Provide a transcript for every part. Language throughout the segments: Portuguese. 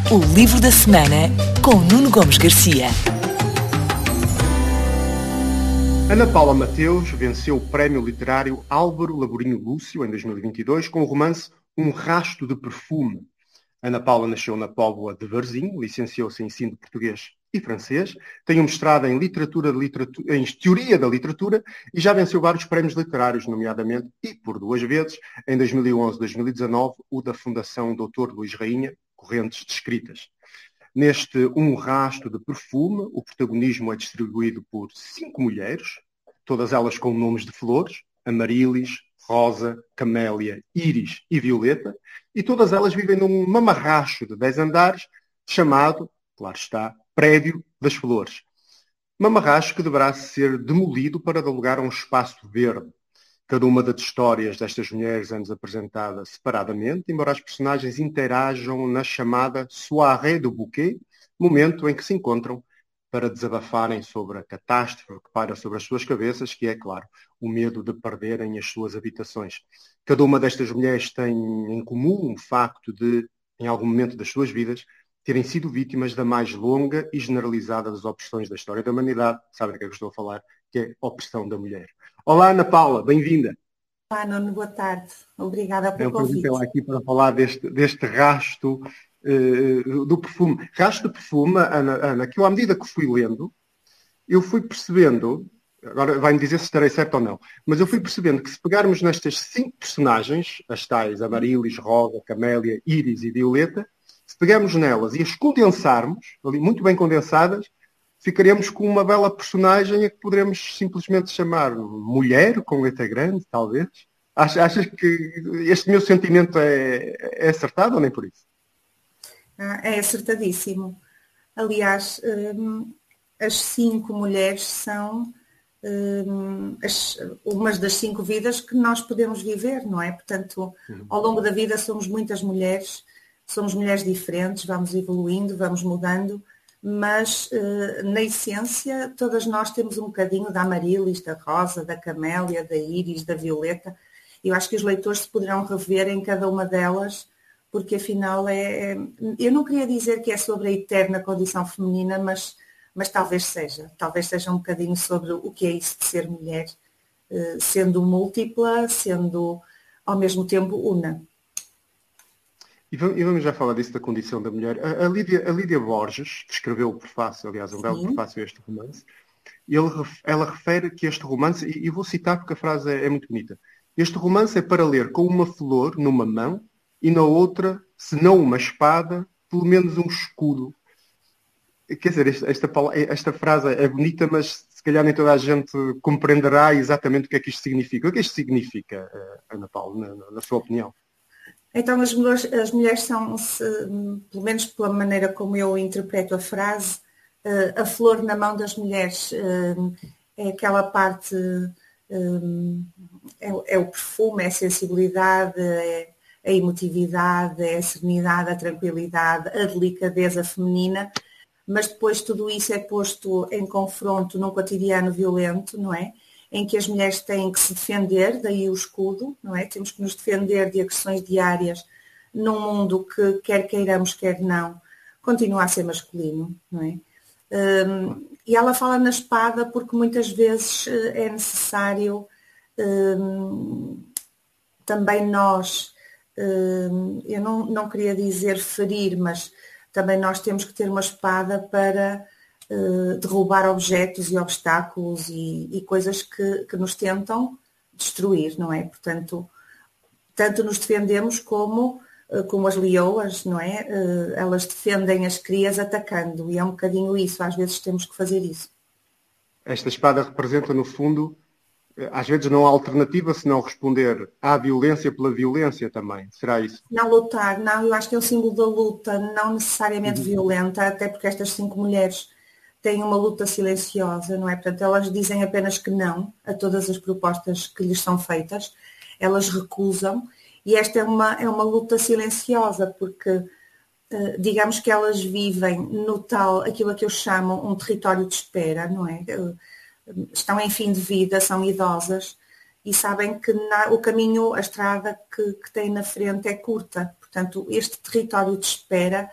O livro da semana com Nuno Gomes Garcia. Ana Paula Mateus venceu o prémio literário Álvaro Laborinho Lúcio em 2022 com o romance Um Rasto de Perfume. Ana Paula nasceu na Póvoa de Varzim, licenciou-se em ensino de português e francês, tem um mestrado em teoria da literatura e já venceu vários prémios literários, nomeadamente, e por 2 vezes, em 2011 e 2019, o da Fundação Dr. Luís Rainha, Correntes de Escritas. Neste Um Rasto de Perfume, o protagonismo é distribuído por 5 mulheres, todas elas com nomes de flores, Amarilis, Rosa, Camélia, Íris e Violeta, e todas elas vivem num mamarracho de 10 andares, chamado, claro está, Prédio das Flores. Mamarracho que deverá ser demolido para dar lugar a um espaço verde. Cada uma das histórias destas mulheres é-nos apresentada separadamente, embora as personagens interajam na chamada soirée do bouquet, momento em que se encontram para desabafarem sobre a catástrofe que paira sobre as suas cabeças, que é, claro, o medo de perderem as suas habitações. Cada uma destas mulheres tem em comum o facto de, em algum momento das suas vidas, terem sido vítimas da mais longa e generalizada das opressões da história da humanidade. Sabem do que é que eu estou a falar? Que é a opressão da mulher. Olá, Ana Paula, bem-vinda. Olá, Nuno, boa tarde. Obrigada pelo convite. convite. Ela aqui para falar deste rasto do perfume. Rasto de perfume, Ana, que eu, à medida que fui lendo, eu fui percebendo, agora vai-me dizer se estarei certo ou não, mas eu fui percebendo que se pegarmos nestas 5 personagens, as tais Amarilis, Rosa, Camélia, Íris e Violeta, se pegarmos nelas e as condensarmos, ali muito bem condensadas, ficaremos com uma bela personagem a que poderemos simplesmente chamar mulher, com letra grande, talvez. Achas que este meu sentimento é acertado ou nem por isso? É acertadíssimo. Aliás, as 5 mulheres são umas das 5 vidas que nós podemos viver, não é? Portanto, ao longo da vida somos muitas mulheres, somos mulheres diferentes, vamos evoluindo, vamos mudando, mas na essência todas nós temos um bocadinho da Amarilis, da Rosa, da Camélia, da Íris, da Violeta. Eu acho que os leitores se poderão rever em cada uma delas, porque afinal eu não queria dizer que é sobre a eterna condição feminina, mas talvez seja um bocadinho sobre o que é isso de ser mulher, sendo múltipla, sendo ao mesmo tempo una. E vamos já falar disso da condição da mulher. A Lídia Borges, que escreveu o prefácio, aliás, um belo prefácio a este romance, ela refere que este romance, e vou citar porque a frase é muito bonita, este romance é para ler com uma flor numa mão e na outra, se não uma espada, pelo menos um escudo. Quer dizer, esta frase é bonita, mas se calhar nem toda a gente compreenderá exatamente o que é que isto significa. O que é que isto significa, Ana Paula, na sua opinião? Então as mulheres são, pelo menos pela maneira como eu interpreto a frase, a flor na mão das mulheres é aquela parte, é o perfume, é a sensibilidade, é a emotividade, é a serenidade, a tranquilidade, a delicadeza feminina, mas depois tudo isso é posto em confronto num cotidiano violento, não é? Em que as mulheres têm que se defender, daí o escudo, não é? Temos que nos defender de agressões diárias num mundo que, quer queiramos, quer não, continua a ser masculino, não é? E ela fala na espada porque muitas vezes é necessário também nós, eu não queria dizer ferir, mas também nós temos que ter uma espada para derrubar objetos e obstáculos e coisas que nos tentam destruir, não é? Portanto, tanto nos defendemos como as leoas, não é? Elas defendem as crias atacando, e é um bocadinho isso, às vezes temos que fazer isso. Esta espada representa, no fundo, às vezes não há alternativa se não responder à violência pela violência também. Será isso? Não lutar, não, eu acho que é o símbolo da luta, não necessariamente violenta, até porque estas 5 mulheres têm uma luta silenciosa, não é? Portanto, elas dizem apenas que não a todas as propostas que lhes são feitas, elas recusam, e esta é uma luta silenciosa, porque digamos que elas vivem no tal, aquilo a que eu chamo um território de espera, não é? Estão em fim de vida, são idosas e sabem que o caminho, a estrada que têm na frente é curta. Portanto, este território de espera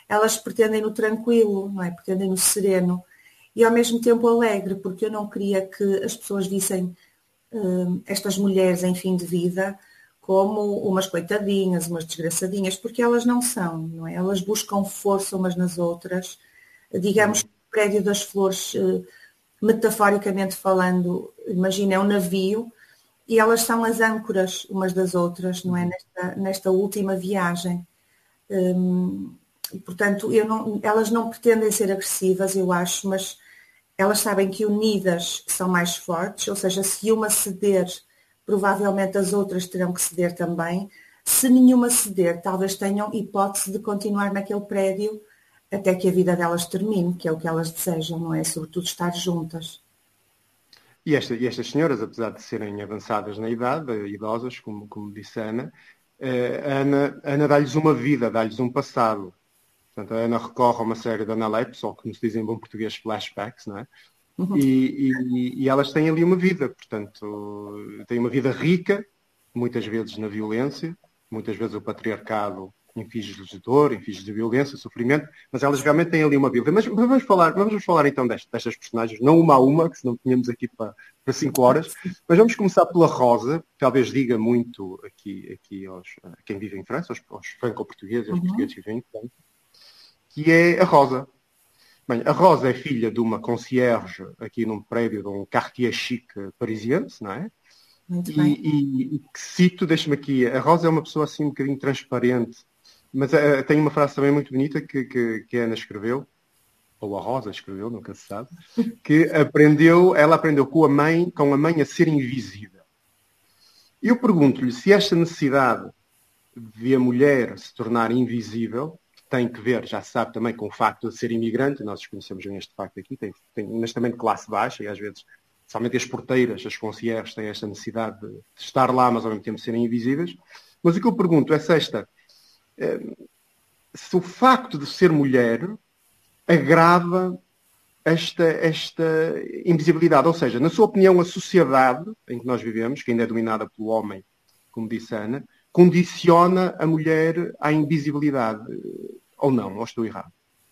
elas pretendem no tranquilo, não é? Pretendem no sereno e ao mesmo tempo alegre, porque eu não queria que as pessoas vissem estas mulheres em fim de vida como umas coitadinhas, umas desgraçadinhas, porque elas não são, não é? Elas buscam força umas nas outras. Digamos que o prédio das flores, metaforicamente falando, imagina, é um navio e elas são as âncoras umas das outras, não é? Nesta última viagem. Portanto, elas não pretendem ser agressivas, eu acho, mas elas sabem que unidas são mais fortes, ou seja, se uma ceder, provavelmente as outras terão que ceder também. Se nenhuma ceder, talvez tenham hipótese de continuar naquele prédio até que a vida delas termine, que é o que elas desejam, não é? Sobretudo estar juntas. E estas senhoras, apesar de serem avançadas na idade, idosas, como disse a Ana, Ana dá-lhes uma vida, dá-lhes um passado. Portanto, a Ana recorre a uma série de analepses, ou como se diz em bom português, flashbacks, não é? E elas têm ali uma vida, portanto, têm uma vida rica, muitas vezes na violência, muitas vezes o patriarcado inflige-lhes dor, inflige-lhes violência, sofrimento, mas elas realmente têm ali uma vida. Mas vamos falar então destas personagens, não uma a uma, que senão tínhamos aqui para 5 horas, mas vamos começar pela Rosa, que talvez diga muito aqui a quem vive em França, aos franco-portugueses, aos portugueses que vivem em França, que é a Rosa. Bem, a Rosa é filha de uma concierge aqui num prédio de um quartier chique parisiense, não é? Muito bem. E que cito, deixa-me aqui, a Rosa é uma pessoa assim um bocadinho transparente, mas tem uma frase também muito bonita que a Ana escreveu, ou a Rosa escreveu, nunca se sabe, que ela aprendeu com a mãe a ser invisível. E eu pergunto-lhe se esta necessidade de a mulher se tornar invisível tem que ver, já se sabe também, com o facto de ser imigrante, nós desconhecemos bem este facto aqui, mas também de classe baixa, e às vezes, somente as porteiras, as concierges, têm esta necessidade de estar lá, mas ao mesmo tempo serem invisíveis. Mas o que eu pergunto é se o facto de ser mulher agrava esta invisibilidade, ou seja, na sua opinião, a sociedade em que nós vivemos, que ainda é dominada pelo homem, como disse a Ana, condiciona a mulher à invisibilidade, ou não? Ou estou errado?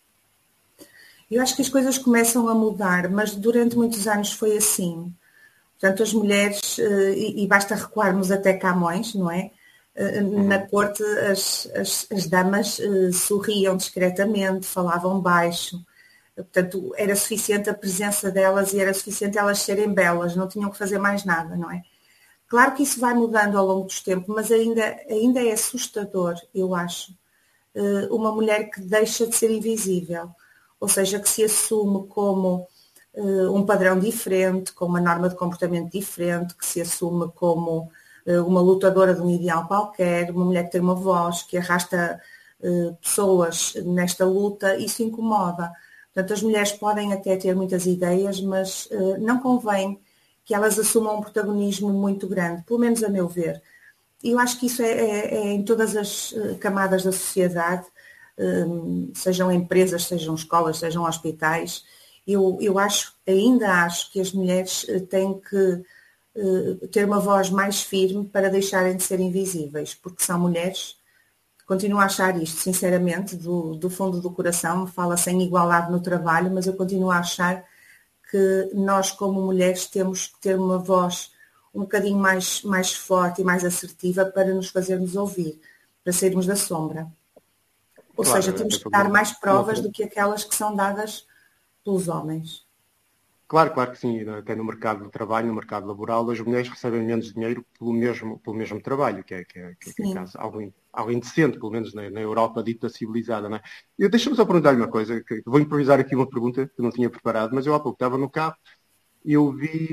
Eu acho que as coisas começam a mudar, mas durante muitos anos foi assim. Portanto, as mulheres, e basta recuarmos até Camões, não é? Na corte as damas sorriam discretamente, falavam baixo. Portanto, era suficiente a presença delas e era suficiente elas serem belas, não tinham que fazer mais nada, não é? Claro que isso vai mudando ao longo dos tempos, mas ainda é assustador, eu acho, uma mulher que deixa de ser invisível, ou seja, que se assume como um padrão diferente, com uma norma de comportamento diferente, que se assume como uma lutadora de um ideal qualquer, uma mulher que tem uma voz, que arrasta pessoas nesta luta, isso incomoda. Portanto, as mulheres podem até ter muitas ideias, mas não convém que elas assumam um protagonismo muito grande, pelo menos a meu ver. E eu acho que isso é em todas as camadas da sociedade, sejam empresas, sejam escolas, sejam hospitais. Eu ainda acho que as mulheres têm que ter uma voz mais firme para deixarem de ser invisíveis, porque são mulheres. Continuo a achar isto, sinceramente, do fundo do coração, fala-se em igualdade no trabalho, mas eu continuo a achar que nós, como mulheres, temos que ter uma voz um bocadinho mais forte e mais assertiva para nos fazermos ouvir, para sairmos da sombra. Ou seja, temos que dar mais provas do que aquelas que são dadas pelos homens. Claro que sim. Até no mercado de trabalho, no mercado laboral, as mulheres recebem menos dinheiro pelo mesmo trabalho, que é caso, algo indecente, pelo menos na Europa dita civilizada. Não é? Deixa-me só perguntar-lhe uma coisa, que vou improvisar aqui uma pergunta que não tinha preparado, mas eu há pouco estava no carro e eu vi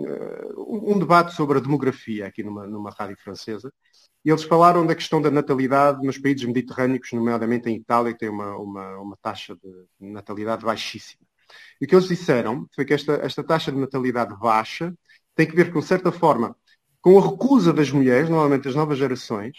um debate sobre a demografia aqui numa rádio francesa, e eles falaram da questão da natalidade nos países mediterrâneos, nomeadamente em Itália, que tem uma taxa de natalidade baixíssima. E o que eles disseram foi que esta taxa de natalidade baixa tem que ver, com certa forma, com a recusa das mulheres, normalmente das novas gerações,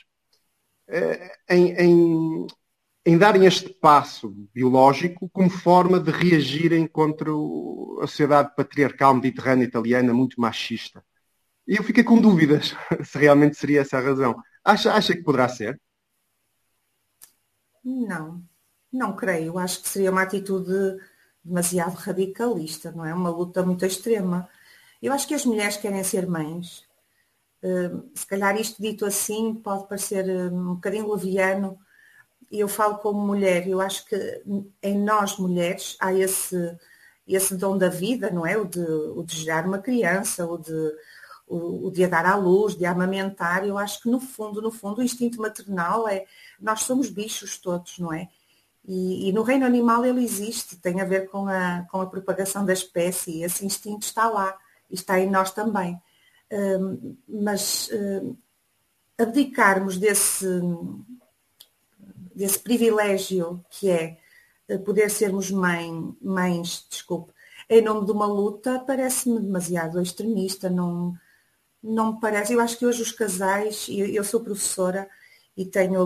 em darem este passo biológico como forma de reagirem contra a sociedade patriarcal mediterrânea italiana muito machista. E eu fiquei com dúvidas se realmente seria essa a razão. Acha que poderá ser? Não. Não creio, acho que seria uma atitude demasiado radicalista, não é? Uma luta muito extrema. Eu acho que as mulheres querem ser mães. Se calhar isto dito assim pode parecer um bocadinho leviano. Eu falo como mulher, eu acho que em nós mulheres há esse dom da vida, não é? O de gerar uma criança, o de a dar à luz, de a amamentar. Eu acho que no fundo, o instinto maternal nós somos bichos todos, não é? E no reino animal ele existe, tem a ver com a propagação da espécie, esse instinto está lá, e está em nós também. Mas abdicarmos desse privilégio que é poder sermos mães, desculpe, em nome de uma luta, parece-me demasiado extremista, não me parece. Eu acho que hoje os casais, eu sou professora e tenho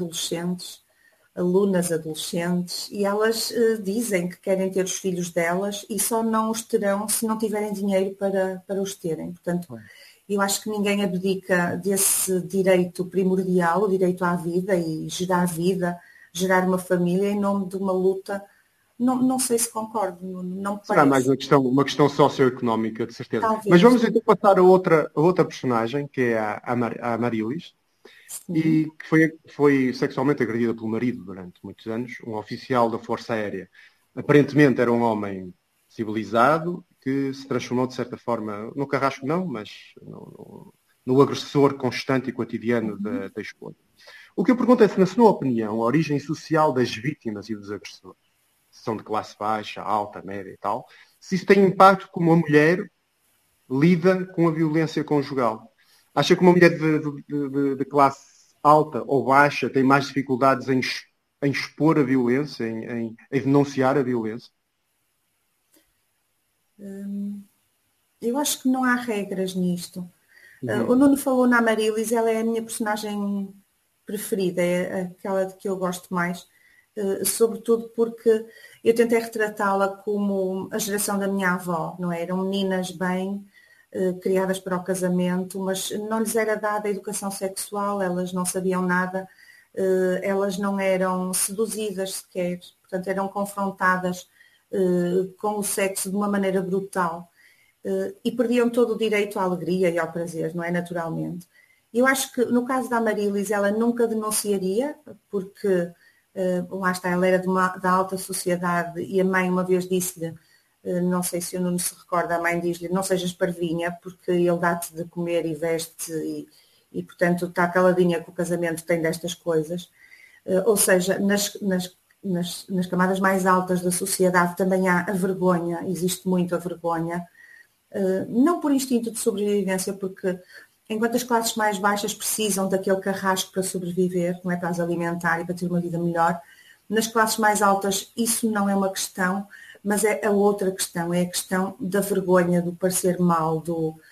alunas adolescentes, e elas dizem que querem ter os filhos delas e só não os terão se não tiverem dinheiro para os terem. Portanto, eu acho que ninguém abdica desse direito primordial, o direito à vida e vida, gerar uma família em nome de uma luta. Não sei se concordo, não me Será parece. mais uma questão socioeconómica, de certeza. Talvez. Mas vamos então passar a outra personagem, que é a Marilis, e que foi sexualmente agredida pelo marido durante muitos anos, um oficial da Força Aérea. Aparentemente era um homem civilizado que se transformou, de certa forma, no carrasco não, mas no agressor constante e cotidiano da esposa. O que eu pergunto é se, na sua opinião, a origem social das vítimas e dos agressores, se são de classe baixa, alta, média e tal, se isso tem impacto como a mulher lida com a violência conjugal. Acha que uma mulher de classe alta ou baixa tem mais dificuldades em expor a violência, em denunciar a violência? Eu acho que não há regras nisto. O Nuno falou na Amarilis, ela é a minha personagem preferida, é aquela de que eu gosto mais, sobretudo porque eu tentei retratá-la como a geração da minha avó, não é? Eram meninas bem criadas para o casamento, mas não lhes era dada a educação sexual, elas não sabiam nada, elas não eram seduzidas sequer, portanto eram confrontadas com o sexo de uma maneira brutal. E perdiam todo o direito à alegria e ao prazer, não é? Naturalmente. Eu acho que no caso da Amarilis ela nunca denunciaria, porque lá está, ela era da alta sociedade e a mãe uma vez disse-lhe, não sei se o Nuno se recorda, a mãe diz-lhe, não sejas parvinha, porque ele dá-te de comer e veste e portanto está caladinha que o casamento tem destas coisas. Ou seja, nas camadas mais altas da sociedade também há a vergonha, existe muito a vergonha. Não por instinto de sobrevivência, porque enquanto as classes mais baixas precisam daquele carrasco para sobreviver, não é, para as alimentar e para ter uma vida melhor, nas classes mais altas isso não é uma questão, mas é a outra questão, é a questão da vergonha, do parecer mal,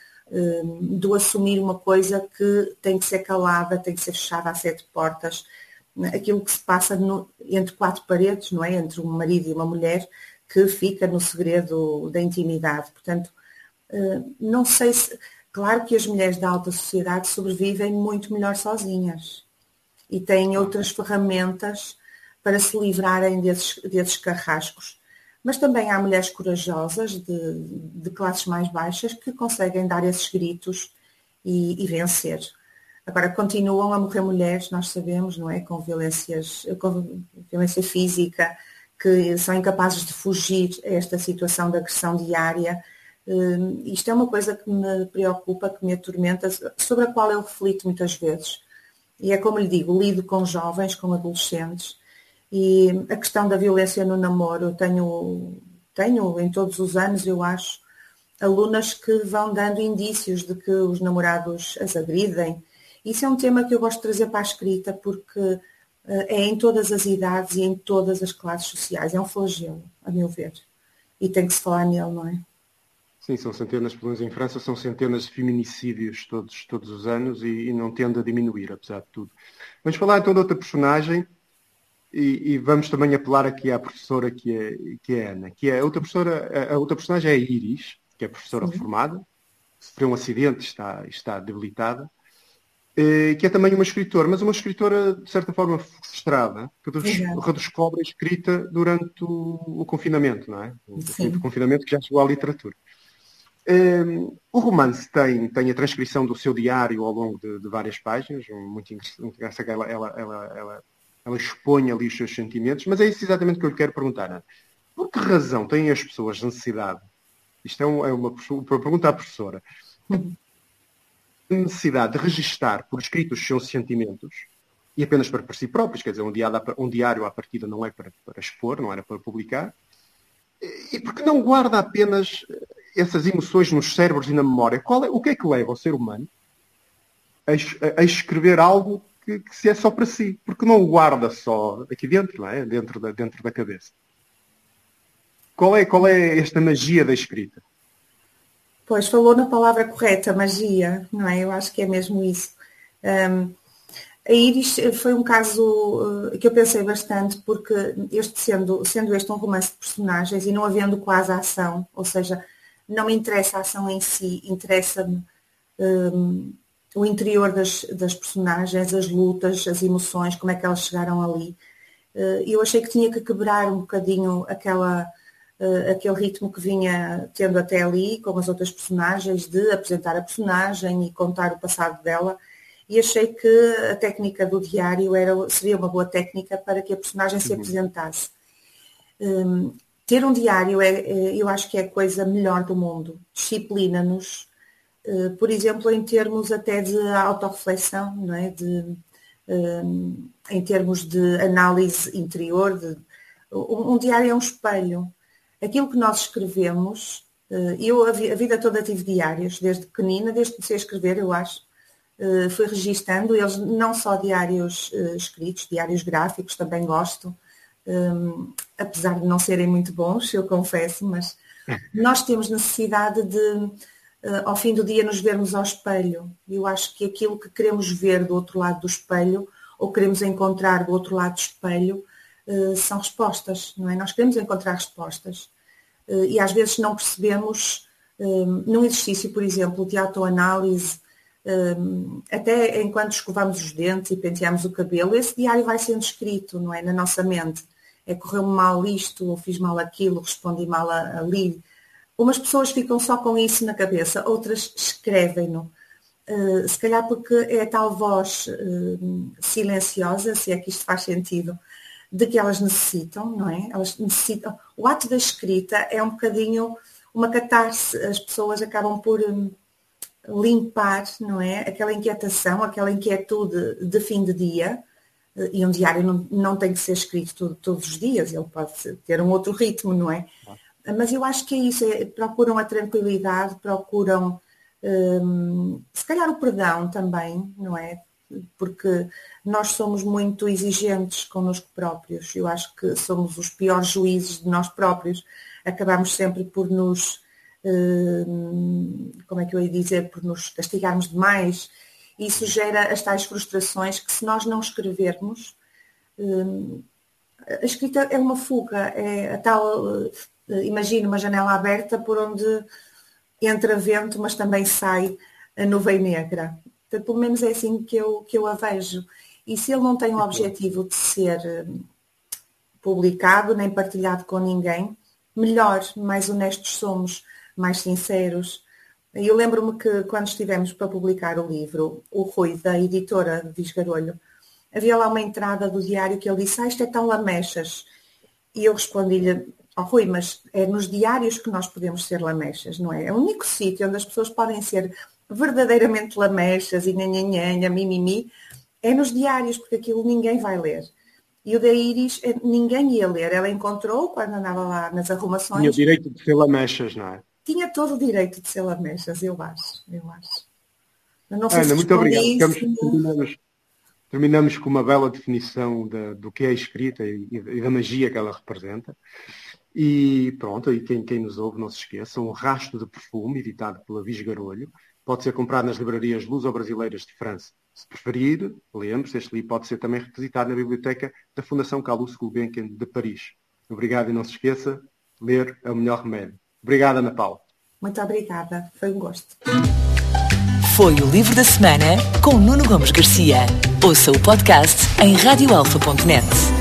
do assumir uma coisa que tem que ser calada, tem que ser fechada a 7 portas, aquilo que se passa entre 4 paredes, não é, entre um marido e uma mulher, que fica no segredo da intimidade. Portanto, não sei se... Claro que as mulheres da alta sociedade sobrevivem muito melhor sozinhas e têm outras ferramentas para se livrarem desses carrascos. Mas também há mulheres corajosas de classes mais baixas que conseguem dar esses gritos e vencer. Agora, continuam a morrer mulheres, nós sabemos, não é? Com violência física, que são incapazes de fugir a esta situação de agressão diária. Isto é uma coisa que me preocupa, que me atormenta, sobre a qual eu reflito muitas vezes. E é como lhe digo, lido com jovens, com adolescentes, e a questão da violência no namoro, tenho em todos os anos, eu acho, alunas que vão dando indícios de que os namorados as agridem. Isso é um tema que eu gosto de trazer para a escrita, porque é em todas as idades e em todas as classes sociais. É um flagelo, a meu ver. E tem que se falar nele, não é? Sim, são centenas, pelo menos em França, são centenas de feminicídios todos os anos e não tende a diminuir, apesar de tudo. Vamos falar então de outra personagem e vamos também apelar aqui à professora que é a Ana, que é a outra personagem é a Iris, que é professora reformada, sofreu um acidente e está debilitada. que é também uma escritora, mas uma escritora, de certa forma, frustrada, que redescobre a escrita durante o confinamento, não é? O fim do confinamento, que já chegou à literatura. O romance tem a transcrição do seu diário ao longo de várias páginas, muito interessante, que ela expõe ali os seus sentimentos, mas é isso exatamente que eu lhe quero perguntar, Ana. Por que razão têm as pessoas necessidade, isto é uma pergunta à professora, necessidade de registar por escrito os seus sentimentos, e apenas para si próprios, quer dizer, um diário à partida não é para expor, não era para publicar, e porque não guarda apenas essas emoções nos cérebros e na memória? O que é que leva o ser humano a escrever algo que se é só para si? Porque não o guarda só aqui dentro, não é? Dentro da cabeça. Qual é esta magia da escrita? Pois, falou na palavra correta, magia, não é? Eu acho que é mesmo isso. A Íris foi um caso que eu pensei bastante, porque sendo este um romance de personagens e não havendo quase ação, ou seja, não me interessa a ação em si, interessa-me o interior das personagens, as lutas, as emoções, como é que elas chegaram ali. Eu achei que tinha que quebrar um bocadinho aquele ritmo que vinha tendo até ali, com as outras personagens, de apresentar a personagem e contar o passado dela, e achei que a técnica do diário seria uma boa técnica para que a personagem se apresentasse. Ter um diário eu acho que é a coisa melhor do mundo. Disciplina-nos, por exemplo, em termos até de autorreflexão, não é? Em termos de análise interior. Um diário é um espelho. Aquilo que nós escrevemos, eu a vida toda tive diários, desde pequenina, desde que comecei a escrever, eu acho, fui registando, eles não só diários escritos, diários gráficos, também gosto, apesar de não serem muito bons, eu confesso, mas nós temos necessidade de, ao fim do dia, nos vermos ao espelho. Eu acho que aquilo que queremos ver do outro lado do espelho, ou queremos encontrar do outro lado do espelho, são respostas, não é? Nós queremos encontrar respostas e às vezes não percebemos, num exercício, por exemplo, de autoanálise, até enquanto escovamos os dentes e penteamos o cabelo, esse diário vai sendo escrito, não é? Na nossa mente. Correu-me mal isto, ou fiz mal aquilo, respondi mal ali. Umas pessoas ficam só com isso na cabeça, outras escrevem-no. Se calhar porque é a tal voz silenciosa, se é que isto faz sentido, de que elas necessitam, não é? Elas necessitam. O ato da escrita é um bocadinho uma catarse. As pessoas acabam por limpar, não é? Aquela inquietação, aquela inquietude de fim de dia. E um diário não tem que ser escrito todos os dias, ele pode ter um outro ritmo, não é? Mas eu acho que é isso, procuram a tranquilidade, procuram se calhar o perdão também, não é? Porque nós somos muito exigentes connosco próprios. Eu acho que somos os piores juízes de nós próprios. Acabamos sempre por nos, como é que eu ia dizer, por nos castigarmos demais. Isso gera as tais frustrações que, se nós não escrevermos, a escrita é uma fuga, é a tal, imagina uma janela aberta por onde entra vento, mas também sai a nuvem negra. Portanto, pelo menos é assim que eu a vejo. E se ele não tem o objetivo de ser publicado, nem partilhado com ninguém, melhor, mais honestos somos, mais sinceros. Eu lembro-me que quando estivemos para publicar o livro, o Rui, da editora Visgarolho, havia lá uma entrada do diário que ele disse: isto é tão lamechas. E eu respondi-lhe: Rui, mas é nos diários que nós podemos ser lamechas, não é? É o único sítio onde as pessoas podem ser verdadeiramente lamechas e nhanhanhanha, mimimi, é nos diários, porque aquilo ninguém vai ler. E o da Íris, ninguém ia ler. Ela encontrou, quando andava lá nas arrumações... Tinha o direito de ser lamechas, não é? Tinha todo o direito de ser lamechas, eu acho. Eu não sei Ana, se muito obrigado. isso... Terminamos com uma bela definição do que é a escrita e da magia que ela representa. E pronto, e quem nos ouve, não se esqueça, Um Rastro de Perfume, editado pela Visgarolho, pode ser comprado nas livrarias luso-brasileiras de França. Se preferir, lembre-se, este livro pode ser também requisitado na biblioteca da Fundação Calouste Gulbenkian de Paris. Obrigado e não se esqueça, ler é o melhor remédio. Obrigado, Ana Paula. Muito obrigada, foi um gosto. Foi o Livro da Semana com Nuno Gomes Garcia. Ouça o podcast em radioalfa.net.